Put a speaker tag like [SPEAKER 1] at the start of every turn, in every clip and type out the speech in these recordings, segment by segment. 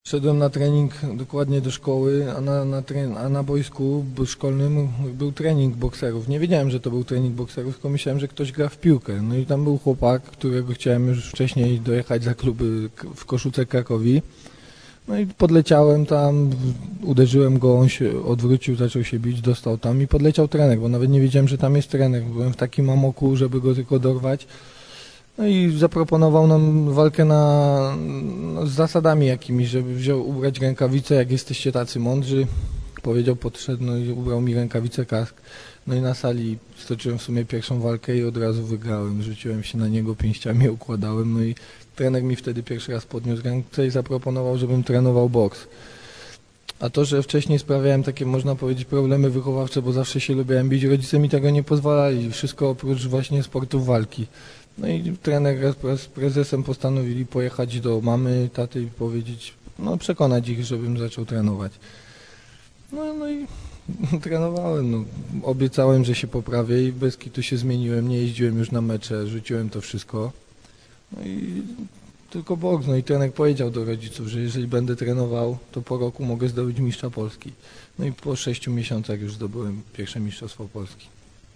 [SPEAKER 1] Szedłem na trening dokładnie do szkoły, a na boisku szkolnym był trening bokserów. Nie wiedziałem, że to był trening bokserów, tylko myślałem, że ktoś gra w piłkę. No i tam był chłopak, którego chciałem już wcześniej dojechać za kluby w Koszulce Krakowi. No i podleciałem tam, uderzyłem go, on się odwrócił, zaczął się bić, dostał tam i podleciał trener, bo nawet nie wiedziałem, że tam jest trener. Byłem w takim amoku, żeby go tylko dorwać. No i zaproponował nam walkę z zasadami jakimiś, żeby ubrać rękawice, jak jesteście tacy mądrzy. Powiedział, podszedł, no i ubrał mi rękawice, kask. No i na sali stoczyłem w sumie pierwszą walkę i od razu wygrałem. Rzuciłem się na niego, pięściami układałem, no i trener mi wtedy pierwszy raz podniósł ręce i zaproponował, żebym trenował boks. A to, że wcześniej sprawiałem takie, można powiedzieć, problemy wychowawcze, bo zawsze się lubiłem bić, rodzice mi tego nie pozwalali. Wszystko oprócz właśnie sportów walki. No i trener z prezesem postanowili pojechać do mamy, taty i powiedzieć, no przekonać ich, żebym zaczął trenować. No i trenowałem, no. Obiecałem, że się poprawię i bez kitu się zmieniłem, nie jeździłem już na mecze, rzuciłem to wszystko. No i tylko boks, no i trener powiedział do rodziców, że jeżeli będę trenował, to po roku mogę zdobyć mistrza Polski. No i po 6 miesiącach już zdobyłem pierwsze mistrzostwo Polski.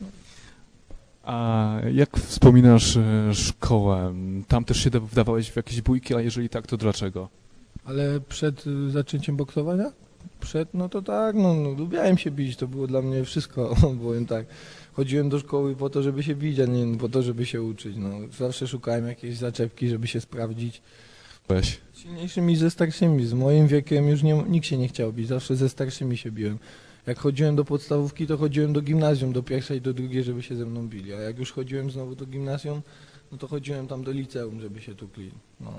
[SPEAKER 2] A jak wspominasz szkołę? Tam też się wdawałeś w jakieś bójki, a jeżeli tak, to dlaczego?
[SPEAKER 1] Ale przed zaczęciem boksowania? No to tak, no lubiałem się bić, to było dla mnie wszystko, powiem tak. Chodziłem do szkoły po to, żeby się bić, a nie po to, żeby się uczyć, no. Zawsze szukałem jakiejś zaczepki, żeby się sprawdzić.
[SPEAKER 2] Weź.
[SPEAKER 1] Z silniejszymi, ze starszymi, z moim wiekiem już nikt się nie chciał bić, zawsze ze starszymi się biłem. Jak chodziłem do podstawówki, to chodziłem do gimnazjum, do pierwszej, do drugiej, żeby się ze mną bili, a jak już chodziłem znowu do gimnazjum, no to chodziłem tam do liceum, żeby się tukli, no.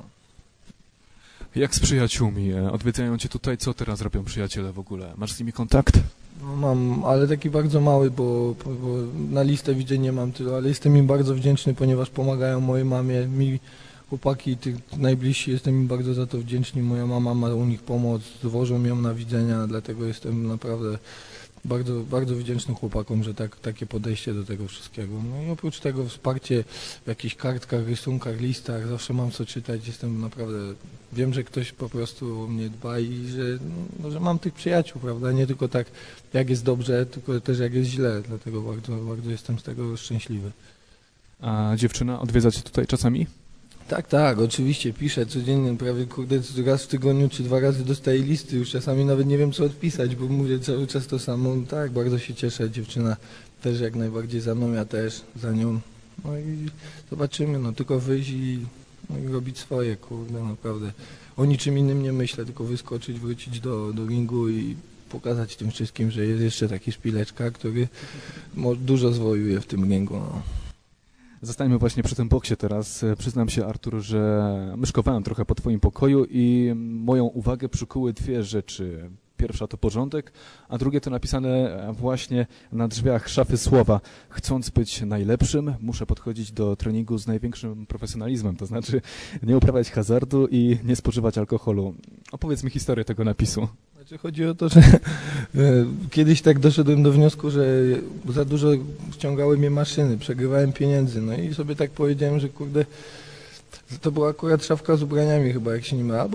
[SPEAKER 2] Jak z przyjaciółmi? Odwiedzają cię tutaj? Co teraz robią przyjaciele w ogóle? Masz z nimi kontakt?
[SPEAKER 1] No mam, ale taki bardzo mały, bo na listę widzę nie mam tylu, ale jestem im bardzo wdzięczny, ponieważ pomagają mojej mamie, mi chłopaki, tych najbliżsi, jestem im bardzo za to wdzięczny. Moja mama ma u nich pomoc, zwożą ją na widzenia, dlatego jestem naprawdę bardzo, bardzo wdzięczny chłopakom, że takie podejście do tego wszystkiego. No i oprócz tego wsparcie w jakichś kartkach, rysunkach, listach, zawsze mam co czytać, jestem naprawdę, wiem, że ktoś po prostu o mnie dba i że mam tych przyjaciół, prawda, nie tylko tak jak jest dobrze, tylko też jak jest źle, dlatego bardzo, bardzo jestem z tego szczęśliwy.
[SPEAKER 2] A dziewczyna odwiedza cię tutaj czasami?
[SPEAKER 1] Tak, oczywiście, piszę codziennie, prawie raz w tygodniu czy 2 razy dostaję listy, już czasami nawet nie wiem co odpisać, bo mówię cały czas to samo. Tak, bardzo się cieszę, dziewczyna też jak najbardziej za mną, ja też za nią. No i zobaczymy, no tylko wyjść i robić swoje, kurde, naprawdę. O niczym innym nie myślę, tylko wyskoczyć, wrócić do ringu i pokazać tym wszystkim, że jest jeszcze taki szpileczka, który dużo zwojuje w tym ringu, no.
[SPEAKER 2] Zostańmy właśnie przy tym boksie teraz. Przyznam się, Artur, że myszkowałem trochę po twoim pokoju i moją uwagę przykuły 2 rzeczy. Pierwsza to porządek, a drugie to napisane właśnie na drzwiach szafy słowa. Chcąc być najlepszym, muszę podchodzić do treningu z największym profesjonalizmem, to znaczy nie uprawiać hazardu i nie spożywać alkoholu. Opowiedz mi historię tego napisu.
[SPEAKER 1] Chodzi o to, że kiedyś tak doszedłem do wniosku, że za dużo ściągały mnie maszyny, przegrywałem pieniędzy, no i sobie tak powiedziałem, że kurde, to była akurat szafka z ubraniami chyba, jak się nie ma,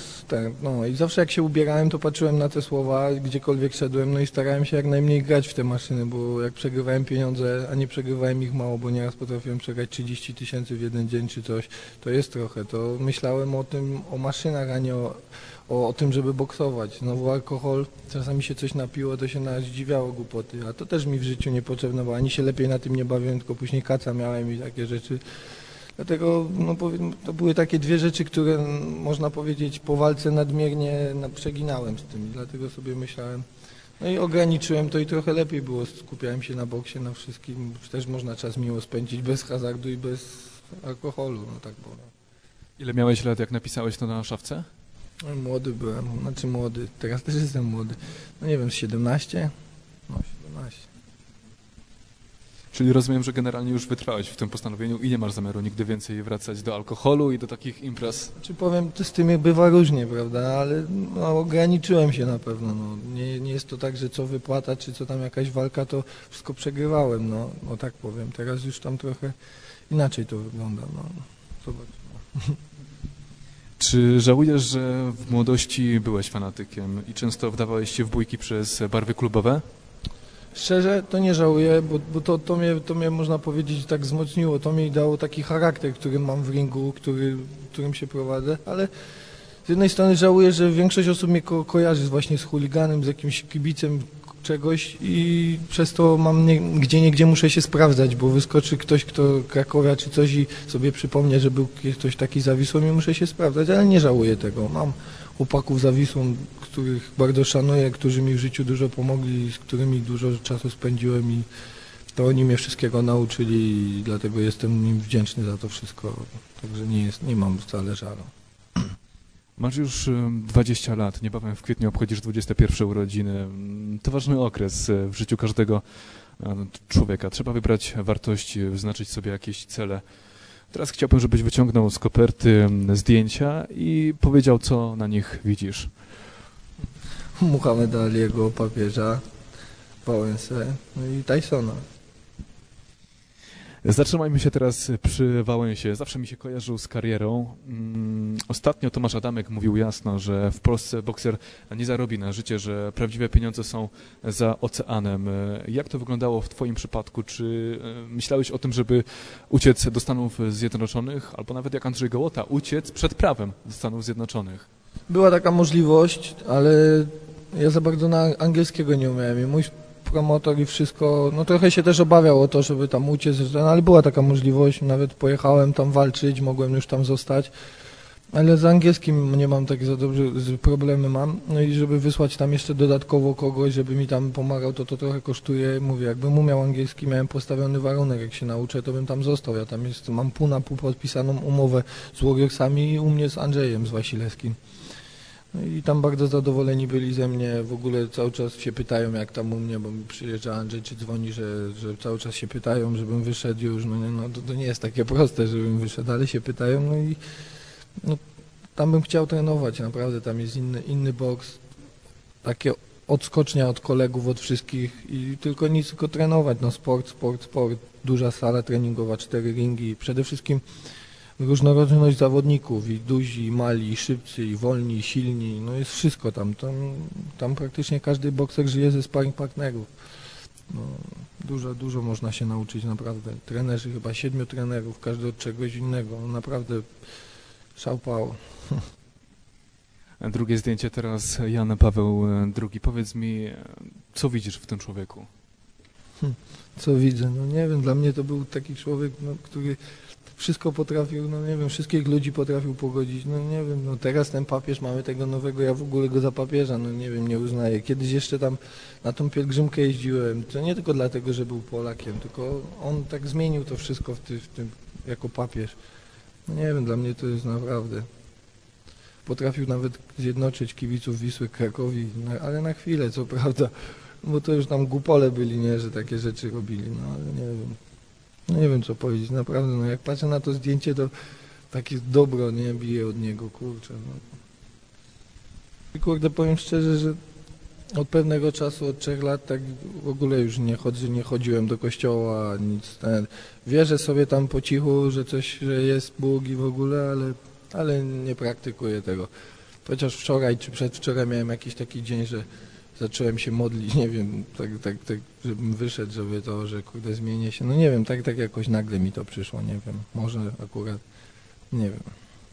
[SPEAKER 1] no i zawsze jak się ubierałem, to patrzyłem na te słowa, gdziekolwiek szedłem, no i starałem się jak najmniej grać w te maszyny, bo jak przegrywałem pieniądze, a nie przegrywałem ich mało, bo nieraz potrafiłem przegrać 30 000 w jeden dzień czy coś, to jest trochę, to myślałem o tym, o maszynach, a nie o tym, żeby boksować. Znowu alkohol, czasami się coś napiło, to się zdziwiało głupoty, a to też mi w życiu niepotrzebne, bo ani się lepiej na tym nie bawiłem, tylko później kaca miałem i takie rzeczy. Dlatego no, to były takie 2 rzeczy, które można powiedzieć po walce nadmiernie przeginałem z tym, dlatego sobie myślałem. No i ograniczyłem to i trochę lepiej było, skupiałem się na boksie, na wszystkim. Też można czas miło spędzić bez hazardu i bez alkoholu, no tak było.
[SPEAKER 2] Ile miałeś lat, jak napisałeś to na szafce?
[SPEAKER 1] No, młody byłem, znaczy młody, teraz też jestem młody. No nie wiem, z 17? No 17.
[SPEAKER 2] Czyli rozumiem, że generalnie już wytrwałeś w tym postanowieniu i nie masz zamiaru nigdy więcej wracać do alkoholu i do takich imprez.
[SPEAKER 1] Czy powiem, to z tym bywa różnie, prawda, ale no, ograniczyłem się na pewno. No. Nie jest to tak, że co wypłata, czy co tam jakaś walka, to wszystko przegrywałem, no tak powiem. Teraz już tam trochę inaczej to wygląda, no. Zobacz. No.
[SPEAKER 2] Czy żałujesz, że w młodości byłeś fanatykiem i często wdawałeś się w bójki przez barwy klubowe?
[SPEAKER 1] Szczerze, to nie żałuję, bo to mnie można powiedzieć tak wzmocniło, to mi dało taki charakter, który mam w ringu, którym się prowadzę, ale z jednej strony żałuję, że większość osób mnie kojarzy właśnie z chuliganem, z jakimś kibicem czegoś i przez to mam gdzieniegdzie muszę się sprawdzać, bo wyskoczy ktoś, kto Krakowia czy coś i sobie przypomnie, że był ktoś taki za Wisłą i muszę się sprawdzać, ale nie żałuję tego. Mam chłopaków za Wisłą, których bardzo szanuję, którzy mi w życiu dużo pomogli, z którymi dużo czasu spędziłem i to oni mnie wszystkiego nauczyli i dlatego jestem im wdzięczny za to wszystko, także nie mam wcale żalu.
[SPEAKER 2] Masz już 20 lat, niebawem w kwietniu obchodzisz 21 urodziny. To ważny okres w życiu każdego człowieka. Trzeba wybrać wartości, wyznaczyć sobie jakieś cele. Teraz chciałbym, żebyś wyciągnął z koperty zdjęcia i powiedział, co na nich widzisz.
[SPEAKER 1] Muhammeda Aliego, papieża, Wałęsę, no i Tysona.
[SPEAKER 2] Zatrzymajmy się teraz przy Wałęsie. Zawsze mi się kojarzył z karierą. Ostatnio Tomasz Adamek mówił jasno, że w Polsce bokser nie zarobi na życie, że prawdziwe pieniądze są za oceanem. Jak to wyglądało w twoim przypadku? Czy myślałeś o tym, żeby uciec do Stanów Zjednoczonych, albo nawet jak Andrzej Gołota, uciec przed prawem do Stanów Zjednoczonych?
[SPEAKER 1] Była taka możliwość, ale ja za bardzo na angielskiego nie umiałem i mój promotor i wszystko, no trochę się też obawiał o to, żeby tam uciec, no, ale była taka możliwość, nawet pojechałem tam walczyć, mogłem już tam zostać, ale z angielskim nie mam tak za dobrze, problemy mam, no i żeby wysłać tam jeszcze dodatkowo kogoś, żeby mi tam pomagał, to trochę kosztuje, mówię, jakbym umiał angielski, miałem postawiony warunek, jak się nauczę, to bym tam został, ja tam mam pół na pół podpisaną umowę z Warriorsami i u mnie z Andrzejem, z Wasilewskim. No i tam bardzo zadowoleni byli ze mnie, w ogóle cały czas się pytają jak tam u mnie, bo mi przyjeżdża Andrzej czy dzwoni, że cały czas się pytają, żebym wyszedł już, no to nie jest takie proste, żebym wyszedł, ale się pytają, no i no, tam bym chciał trenować, naprawdę tam jest inny boks, takie odskocznia od kolegów, od wszystkich i tylko nic, tylko trenować, no sport, duża sala treningowa, 4 ringi, przede wszystkim różnorodność zawodników, i duzi, i mali, i szybcy, i wolni, i silni, no jest wszystko tam praktycznie każdy bokser żyje ze sparring partnerów. No, dużo można się nauczyć, naprawdę. Trenerzy, chyba 7 trenerów, każdy od czegoś innego, no, naprawdę szałpał.
[SPEAKER 2] Drugie zdjęcie teraz, Jan Paweł II. Powiedz mi, co widzisz w tym człowieku?
[SPEAKER 1] Co widzę? No nie wiem, dla mnie to był taki człowiek, no, który wszystko potrafił, no nie wiem, wszystkich ludzi potrafił pogodzić, no nie wiem, no teraz ten papież, mamy tego nowego, ja w ogóle go za papieża, no nie wiem, nie uznaję. Kiedyś jeszcze tam na tą pielgrzymkę jeździłem, to nie tylko dlatego, że był Polakiem, tylko on tak zmienił to wszystko w tym jako papież. No nie wiem, dla mnie to jest naprawdę. Potrafił nawet zjednoczyć kibiców Wisły Krakowi, no, ale na chwilę, co prawda, bo to już tam głupole byli, nie, że takie rzeczy robili, no ale nie wiem. No nie wiem co powiedzieć, naprawdę, no jak patrzę na to zdjęcie, to takie dobro, nie, bije od niego, kurczę, no. I kurde, powiem szczerze, że od pewnego czasu, od 3 lat, tak w ogóle już nie chodziłem do kościoła, nic, wierzę sobie tam po cichu, że coś, że jest Bóg i w ogóle, ale nie praktykuję tego. Chociaż wczoraj czy przedwczoraj miałem jakiś taki dzień, że zacząłem się modlić, nie wiem, tak, żebym wyszedł, że kurde zmienię się, no nie wiem, tak jakoś nagle mi to przyszło, nie wiem, może akurat, nie wiem.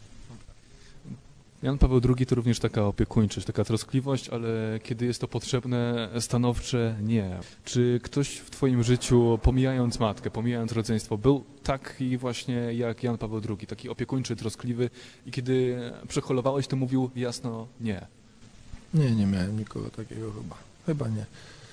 [SPEAKER 2] Jan Paweł II to również taka opiekuńczość, taka troskliwość, ale kiedy jest to potrzebne, stanowcze nie. Czy ktoś w twoim życiu, pomijając matkę, pomijając rodzeństwo, był taki właśnie jak Jan Paweł II, taki opiekuńczy, troskliwy i kiedy przeholowałeś, to mówił jasno nie?
[SPEAKER 1] Nie miałem nikogo takiego chyba nie.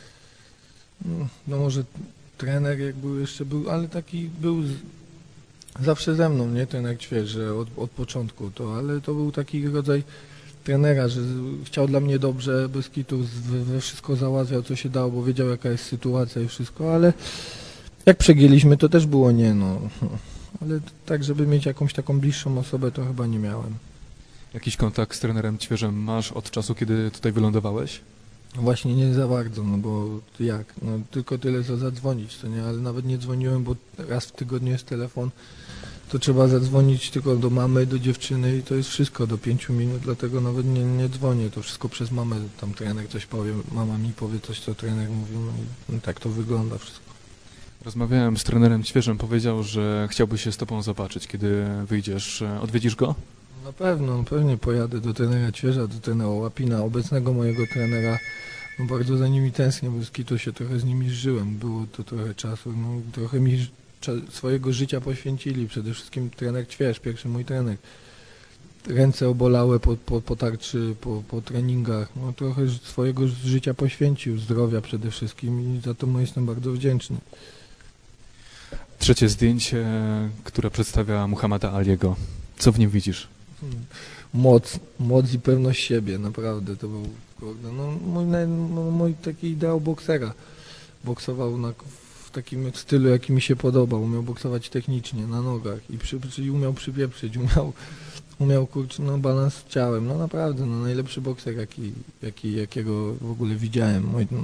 [SPEAKER 1] No może trener jak był jeszcze, ale taki był zawsze ze mną, nie, trener Ćwierz, że od początku to, ale to był taki rodzaj trenera, że chciał dla mnie dobrze, bez kitów, we wszystko załatwiał, co się dało, bo wiedział jaka jest sytuacja i wszystko, ale jak przegięliśmy, to też było nie, no. Ale tak, żeby mieć jakąś taką bliższą osobę, to chyba nie miałem.
[SPEAKER 2] Jakiś kontakt z trenerem Ćwierzem masz od czasu, kiedy tutaj wylądowałeś?
[SPEAKER 1] Właśnie nie za bardzo, no bo jak, no tylko tyle co zadzwonić, to nie, ale nawet nie dzwoniłem, bo raz w tygodniu jest telefon, to trzeba zadzwonić tylko do mamy, do dziewczyny i to jest wszystko do 5 minut, dlatego nawet nie dzwonię, to wszystko przez mamę, tam trener coś powie, mama mi powie coś, co trener mówi, no i tak to wygląda wszystko.
[SPEAKER 2] Rozmawiałem z trenerem Ćwierzem, powiedział, że chciałby się z tobą zobaczyć, kiedy wyjdziesz. Odwiedzisz go?
[SPEAKER 1] Na pewno, pewnie pojadę do trenera Ćwierza, do trenera Łapina, obecnego mojego trenera. No bardzo za nimi tęsknię, bo z Kito się trochę z nimi zżyłem, było to trochę czasu, no trochę mi swojego życia poświęcili, przede wszystkim trener Ćwierz, pierwszy mój trener. Ręce obolałe po tarczy, po treningach, no trochę swojego życia poświęcił, zdrowia przede wszystkim i za to mu jestem bardzo wdzięczny.
[SPEAKER 2] Trzecie zdjęcie, które przedstawia Muhammada Aliego. Co w nim widzisz?
[SPEAKER 1] Moc i pewność siebie, naprawdę, to był mój taki ideał boksera. Boksował w takim stylu, jaki mi się podobał, umiał boksować technicznie, na nogach i umiał przypieprzyć, umiał kurczę, no balans ciałem, no naprawdę, no najlepszy bokser, jakiego w ogóle widziałem.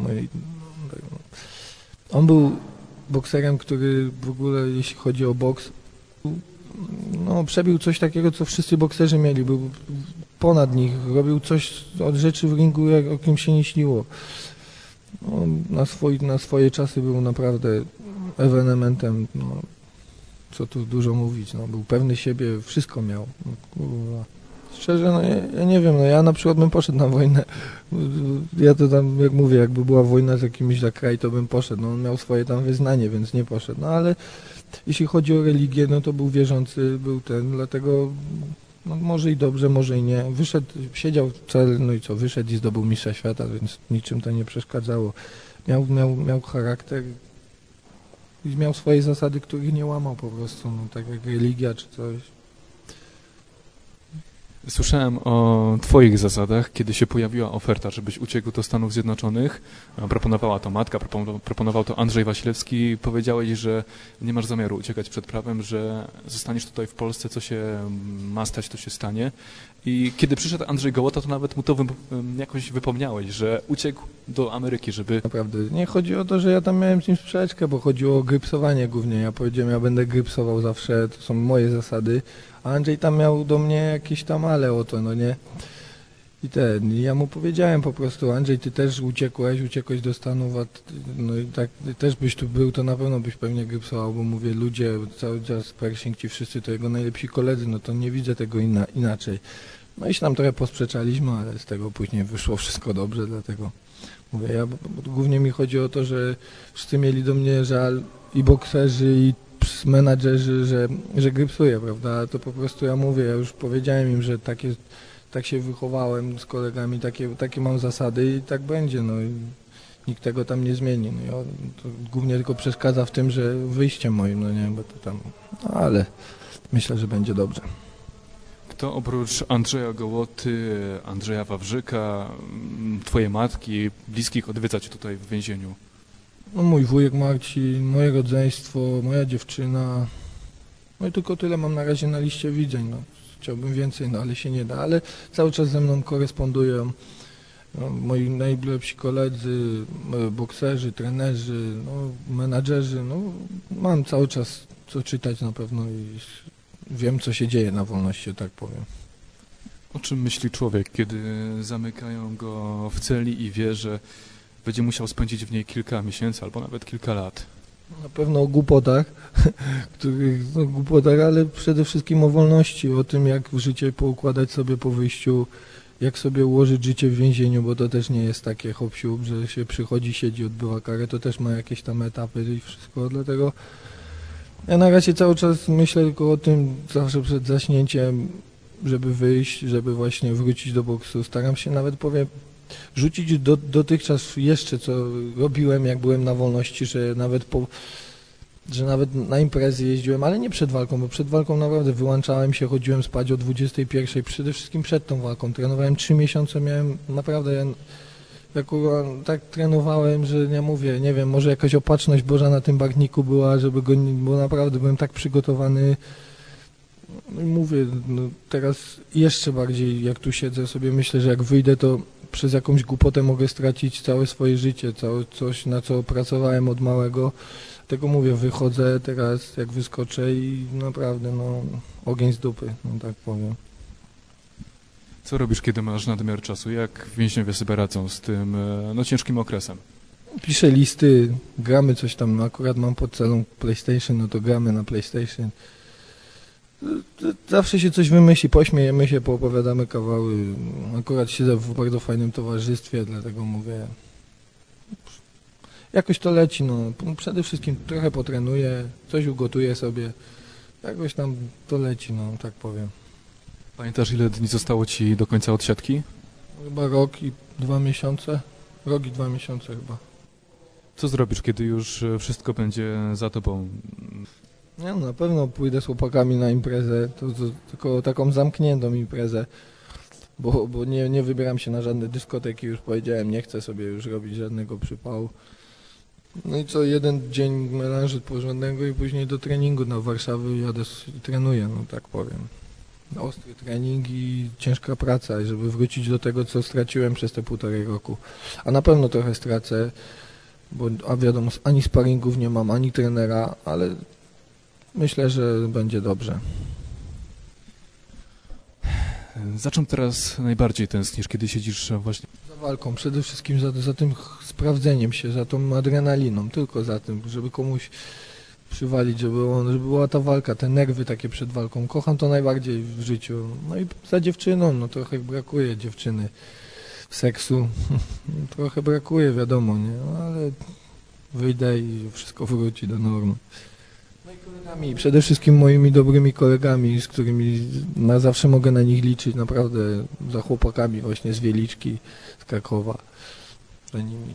[SPEAKER 1] On był bokserem, który w ogóle, jeśli chodzi o boks, no przebił coś takiego, co wszyscy bokserzy mieli, był ponad nich, robił coś od rzeczy w ringu, o kim się nie śniło. No, na swoje czasy był naprawdę ewenementem, no, co tu dużo mówić, no, był pewny siebie, wszystko miał. No, kurwa. Szczerze, no ja nie wiem, no ja na przykład bym poszedł na wojnę, ja to tam, jak mówię, jakby była wojna z jakimś za kraj, to bym poszedł, no on miał swoje tam wyznanie, więc nie poszedł, no ale jeśli chodzi o religię, no to był wierzący, był dlatego no, może i dobrze, może i nie. Wyszedł, siedział cel, no i co, wyszedł i zdobył mistrza świata, więc niczym to nie przeszkadzało. Miał charakter i miał swoje zasady, których nie łamał po prostu, no, tak jak religia czy coś.
[SPEAKER 2] Słyszałem o twoich zasadach, kiedy się pojawiła oferta, żebyś uciekł do Stanów Zjednoczonych. Proponowała to matka, proponował to Andrzej Wasilewski. Powiedziałeś, że nie masz zamiaru uciekać przed prawem, że zostaniesz tutaj w Polsce, co się ma stać, to się stanie. I kiedy przyszedł Andrzej Gołota, to nawet mu to jakoś wypomniałeś, że uciekł do Ameryki, żeby...
[SPEAKER 1] Naprawdę, nie chodzi o to, że ja tam miałem z nim sprzeczkę, bo chodziło o grypsowanie głównie. Ja powiedziałem, ja będę grypsował zawsze, to są moje zasady. A Andrzej tam miał do mnie jakieś tam ale o to, no nie. I ja mu powiedziałem po prostu, Andrzej, ty też uciekłeś do Stanów, no i tak też byś tu był, to na pewno byś pewnie grypsował, bo mówię, ludzie, cały czas Pershing, ci wszyscy to jego najlepsi koledzy, no to nie widzę tego inaczej. No i się tam trochę posprzeczaliśmy, ale z tego później wyszło wszystko dobrze, dlatego mówię, bo głównie mi chodzi o to, że wszyscy mieli do mnie żal, i bokserzy, i menadżerzy, że grypsuję, prawda, a to po prostu ja mówię, ja już powiedziałem im, że tak się wychowałem z kolegami, takie mam zasady i tak będzie, no i nikt tego tam nie zmieni, no to głównie tylko przeszkadza w tym, że wyjściem moim, no nie, bo to tam, no ale myślę, że będzie dobrze.
[SPEAKER 2] Kto oprócz Andrzeja Gołoty, Andrzeja Wawrzyka, twojej matki, bliskich odwiedza cię tutaj w więzieniu?
[SPEAKER 1] No mój wujek Marcin, moje rodzeństwo, moja dziewczyna, no i tylko tyle mam na razie na liście widzeń, no. Chciałbym więcej, no ale się nie da, ale cały czas ze mną korespondują no, moi najlepsi koledzy, bokserzy, trenerzy, no, menadżerzy, no mam cały czas co czytać na pewno i wiem, co się dzieje na wolności, tak powiem.
[SPEAKER 2] O czym myśli człowiek, kiedy zamykają go w celi i wie, że będzie musiał spędzić w niej kilka miesięcy albo nawet kilka lat?
[SPEAKER 1] Na pewno o głupotach, ale przede wszystkim o wolności, o tym, jak życie poukładać sobie po wyjściu, jak sobie ułożyć życie w więzieniu, bo to też nie jest takie hop-siup, że się przychodzi, siedzi, odbywa karę, to też ma jakieś tam etapy i wszystko, dlatego ja na razie cały czas myślę tylko o tym, zawsze przed zaśnięciem, żeby wyjść, żeby właśnie wrócić do boksu, staram się nawet rzucić dotychczas jeszcze, co robiłem, jak byłem na wolności, że nawet na imprezy jeździłem, ale nie przed walką, bo przed walką naprawdę wyłączałem się, chodziłem spać o 21, przede wszystkim przed tą walką. Trenowałem 3 miesiące, miałem naprawdę, tak trenowałem, że nie mówię, nie wiem, może jakaś opatrzność Boża na tym barwniku była, bo naprawdę byłem tak przygotowany. No i mówię, no teraz jeszcze bardziej, jak tu siedzę sobie, myślę, że jak wyjdę, to przez jakąś głupotę mogę stracić całe swoje życie, całe coś, na co pracowałem od małego. Tego mówię, wychodzę teraz, jak wyskoczę i naprawdę, no, ogień z dupy, no tak powiem.
[SPEAKER 2] Co robisz, kiedy masz nadmiar czasu? Jak więźniowie sobie radzą z tym no, ciężkim okresem?
[SPEAKER 1] Piszę listy, gramy coś tam, akurat mam pod celą PlayStation, no to gramy na PlayStation. Zawsze się coś wymyśli, pośmiejemy się, poopowiadamy kawały. Akurat siedzę w bardzo fajnym towarzystwie, dlatego mówię, jakoś to leci, no. Przede wszystkim trochę potrenuję, coś ugotuję sobie, jakoś tam to leci, no, tak powiem.
[SPEAKER 2] Pamiętasz, ile dni zostało ci do końca odsiadki?
[SPEAKER 1] Chyba rok i 2 miesiące, rok i 2 miesiące chyba.
[SPEAKER 2] Co zrobisz, kiedy już wszystko będzie za tobą?
[SPEAKER 1] Nie, no, na pewno pójdę z chłopakami na imprezę, tylko taką zamkniętą imprezę, bo nie wybieram się na żadne dyskoteki, już powiedziałem, nie chcę sobie już robić żadnego przypału. No i co, jeden dzień melanżu porządnego i później do treningu na Warszawy jadę i trenuję, no tak powiem. Ostry trening i ciężka praca, żeby wrócić do tego, co straciłem przez te 1,5 roku. A na pewno trochę stracę, a wiadomo, ani sparingów nie mam, ani trenera, ale myślę, że będzie dobrze.
[SPEAKER 2] Za czym teraz najbardziej tęsknisz, kiedy siedzisz właśnie?
[SPEAKER 1] Za walką, przede wszystkim za tym sprawdzeniem się, za tą adrenaliną, tylko za tym, żeby komuś przywalić, żeby była ta walka, te nerwy takie przed walką. Kocham to najbardziej w życiu. No i za dziewczyną, no trochę brakuje dziewczyny, seksu, trochę brakuje, wiadomo, nie, no, ale wyjdę i wszystko wróci do normy. No i kolegami, przede wszystkim moimi dobrymi kolegami, z którymi zawsze mogę na nich liczyć, naprawdę za chłopakami właśnie z Wieliczki, z Krakowa, za nimi.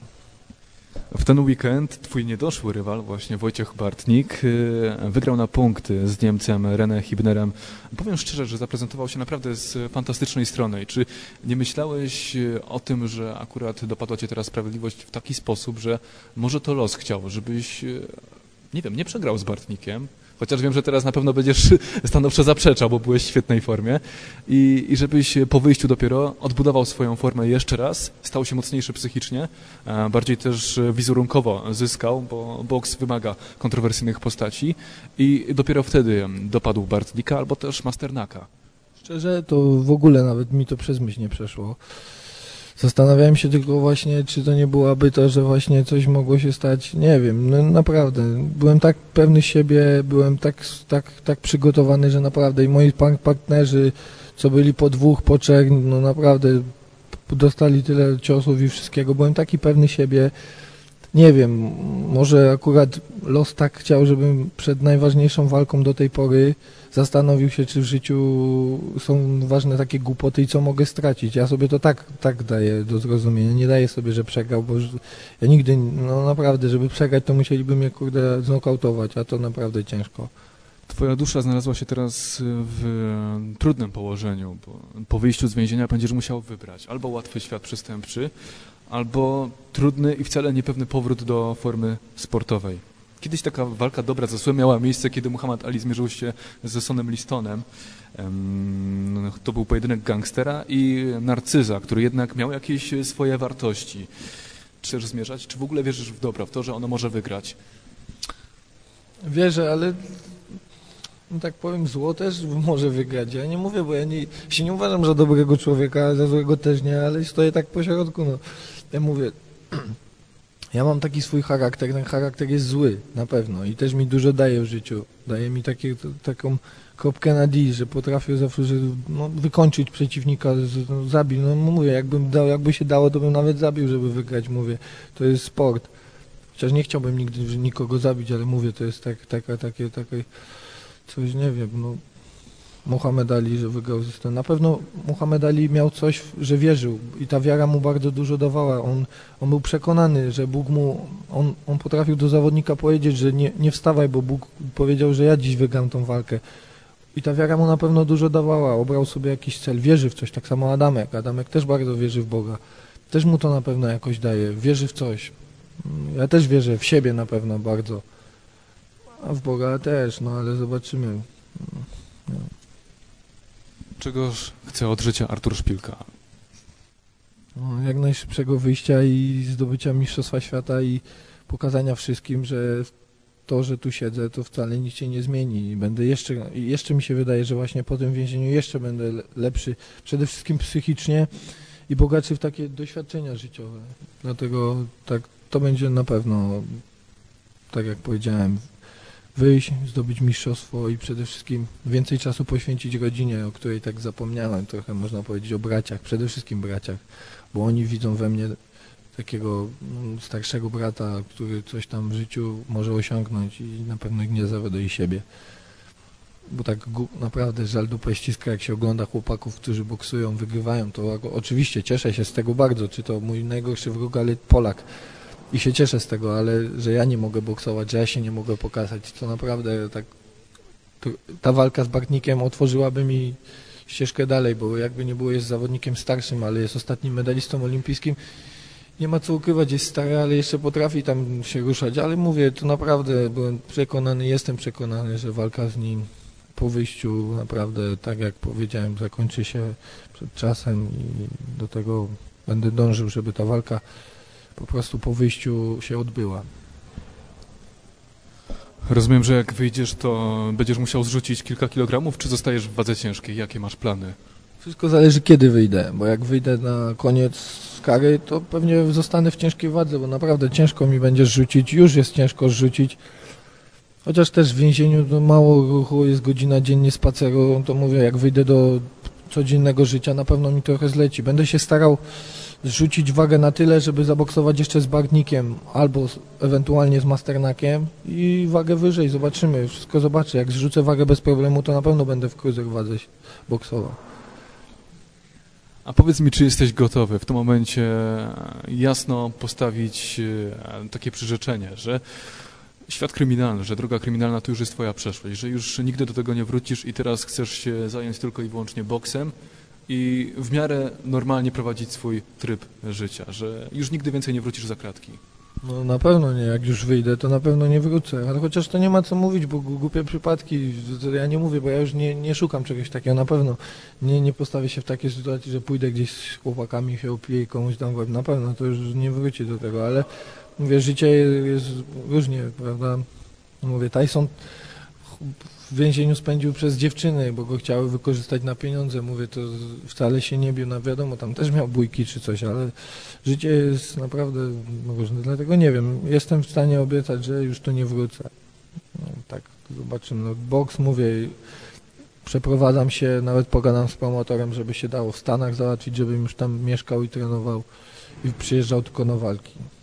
[SPEAKER 2] W ten weekend twój niedoszły rywal, właśnie Wojciech Bartnik, wygrał na punkty z Niemcem René Hibnerem. Powiem szczerze, że zaprezentował się naprawdę z fantastycznej strony. Czy nie myślałeś o tym, że akurat dopadła cię teraz sprawiedliwość w taki sposób, że może to los chciał, żebyś, nie wiem, nie przegrał z Bartnikiem? Chociaż wiem, że teraz na pewno będziesz stanowczo zaprzeczał, bo byłeś w świetnej formie i żebyś po wyjściu dopiero odbudował swoją formę jeszcze raz, stał się mocniejszy psychicznie, bardziej też wizerunkowo zyskał, bo boks wymaga kontrowersyjnych postaci i dopiero wtedy dopadł Bartnika albo też Masternaka.
[SPEAKER 1] Szczerze, to w ogóle nawet mi to przez myśl nie przeszło. Zastanawiałem się tylko właśnie, czy to nie byłaby to, że właśnie coś mogło się stać, nie wiem, no naprawdę, byłem tak pewny siebie, byłem tak przygotowany, że naprawdę i moi partnerzy, co byli po 2, po 3, no naprawdę dostali tyle ciosów i wszystkiego, byłem taki pewny siebie, nie wiem, może akurat los tak chciał, żebym przed najważniejszą walką do tej pory zastanowił się, czy w życiu są ważne takie głupoty i co mogę stracić. Ja sobie to tak daję do zrozumienia. Nie daję sobie, że przegrał, bo ja nigdy, no naprawdę, żeby przegrać, to musieliby mnie, kurde, znokautować, a to naprawdę ciężko.
[SPEAKER 2] Twoja dusza znalazła się teraz w trudnym położeniu, bo po wyjściu z więzienia będziesz musiał wybrać albo łatwy świat przestępczy, albo trudny i wcale niepewny powrót do formy sportowej. Kiedyś taka walka dobra za złe miała miejsce, kiedy Muhammad Ali zmierzył się ze Sonem Listonem. To był pojedynek gangstera i narcyza, który jednak miał jakieś swoje wartości. Czy chcesz zmierzać? Czy w ogóle wierzysz w dobro, w to, że ono może wygrać?
[SPEAKER 1] Wierzę, ale no tak powiem, zło też może wygrać. Ja nie mówię, bo ja się nie uważam za dobrego człowieka, za złego też nie, ale stoję tak po środku. No. Ja mówię, ja mam taki swój charakter, ten charakter jest zły, na pewno i też mi dużo daje w życiu. Daje mi taką kropkę na D, że potrafię zawsze wykończyć przeciwnika, zabił. No mówię, jakby się dało, to bym nawet zabił, żeby wygrać, mówię. To jest sport. Chociaż nie chciałbym nigdy nikogo zabić, ale mówię, to jest takie coś, nie wiem, no. Muhammad Ali, że wygrał ze Stonem. Na pewno Muhammad Ali miał coś, że wierzył i ta wiara mu bardzo dużo dawała. On był przekonany, że Bóg mu, on potrafił do zawodnika powiedzieć, że nie wstawaj, bo Bóg powiedział, że ja dziś wygram tą walkę. I ta wiara mu na pewno dużo dawała. Obrał sobie jakiś cel, wierzy w coś. Tak samo Adamek. Adamek też bardzo wierzy w Boga. Też mu to na pewno jakoś daje. Wierzy w coś. Ja też wierzę w siebie na pewno bardzo. A w Boga też, no ale zobaczymy. No.
[SPEAKER 2] Czegoż chce od życia Artur Szpilka?
[SPEAKER 1] No, jak najszybszego wyjścia i zdobycia Mistrzostwa Świata i pokazania wszystkim, że to, że tu siedzę, to wcale nic się nie zmieni. Będę jeszcze mi się wydaje, że właśnie po tym więzieniu jeszcze będę lepszy, przede wszystkim psychicznie i bogatszy w takie doświadczenia życiowe. Dlatego tak, to będzie na pewno, tak jak powiedziałem, wyjść, zdobyć mistrzostwo i przede wszystkim więcej czasu poświęcić rodzinie, o której tak zapomniałem, trochę można powiedzieć o braciach, przede wszystkim braciach, bo oni widzą we mnie takiego starszego brata, który coś tam w życiu może osiągnąć i na pewno nie zawiodę i siebie. Bo tak naprawdę żal dupę ściska, jak się ogląda chłopaków, którzy boksują, wygrywają, to oczywiście cieszę się z tego bardzo, czy to mój najgorszy wróg, ale Polak. I się cieszę z tego, ale że ja nie mogę boksować, że ja się nie mogę pokazać, to naprawdę tak ta walka z Bartnikiem otworzyłaby mi ścieżkę dalej, bo jakby nie było, jest zawodnikiem starszym, ale jest ostatnim medalistą olimpijskim. Nie ma co ukrywać, jest stary, ale jeszcze potrafi tam się ruszać, ale mówię, to naprawdę byłem przekonany, jestem przekonany, że walka z nim po wyjściu naprawdę, tak jak powiedziałem, zakończy się przed czasem i do tego będę dążył, żeby ta walka po prostu po wyjściu się odbyła.
[SPEAKER 2] Rozumiem, że jak wyjdziesz, to będziesz musiał zrzucić kilka kilogramów, czy zostajesz w wadze ciężkiej? Jakie masz plany?
[SPEAKER 1] Wszystko zależy, kiedy wyjdę, bo jak wyjdę na koniec kary, to pewnie zostanę w ciężkiej wadze, bo naprawdę ciężko mi będzie rzucić, już jest ciężko rzucić. Chociaż też w więzieniu to mało ruchu, jest godzina dziennie spaceru, to mówię, jak wyjdę do codziennego życia, na pewno mi trochę zleci. Będę się starał zrzucić wagę na tyle, żeby zaboksować jeszcze z Bartnikiem albo ewentualnie z Masternakiem i wagę wyżej, zobaczymy, wszystko zobaczę. Jak zrzucę wagę bez problemu, to na pewno będę w cruiser wadze boksował.
[SPEAKER 2] A powiedz mi, czy jesteś gotowy w tym momencie jasno postawić takie przyrzeczenie, że świat kryminalny, że droga kryminalna to już jest twoja przeszłość, że już nigdy do tego nie wrócisz i teraz chcesz się zająć tylko i wyłącznie boksem i w miarę normalnie prowadzić swój tryb życia, że już nigdy więcej nie wrócisz za kratki.
[SPEAKER 1] No na pewno nie, jak już wyjdę, to na pewno nie wrócę, ale chociaż to nie ma co mówić, bo głupie przypadki, ja nie mówię, bo ja już nie szukam czegoś takiego, na pewno nie postawię się w takiej sytuacji, że pójdę gdzieś z chłopakami, się opiję i komuś dam łeb, na pewno to już nie wróci do tego, ale mówię, życie jest różnie, prawda, mówię, Tyson w więzieniu spędził przez dziewczyny, bo go chciały wykorzystać na pieniądze. Mówię, to wcale się nie bił, no wiadomo, tam też miał bójki czy coś, ale życie jest naprawdę różne, dlatego nie wiem, jestem w stanie obiecać, że już tu nie wrócę. No, tak, zobaczymy. No, boks, mówię, przeprowadzam się, nawet pogadam z promotorem, żeby się dało w Stanach załatwić, żebym już tam mieszkał i trenował i przyjeżdżał tylko na walki.